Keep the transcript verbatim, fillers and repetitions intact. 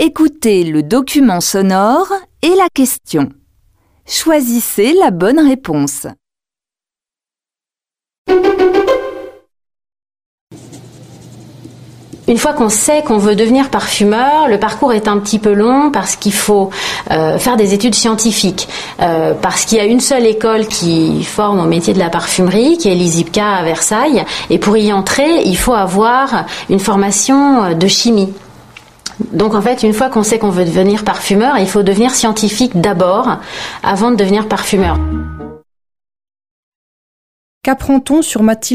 Écoutez le document sonore et la question. Choisissez la bonne réponse. Une fois qu'on sait qu'on veut devenir parfumeur, le parcours est un petit peu long parce qu'il faut euh, faire des études scientifiques, euh, parce qu'il y a une seule école qui forme au métier de la parfumerie, qui est l'I S I P K à Versailles, et pour y entrer, il faut avoir une formation de chimie. Donc en fait, une fois qu'on sait qu'on veut devenir parfumeur, il faut devenir scientifique d'abord, avant de devenir parfumeur. Qu'apprend-on sur Mathilde Laurent ?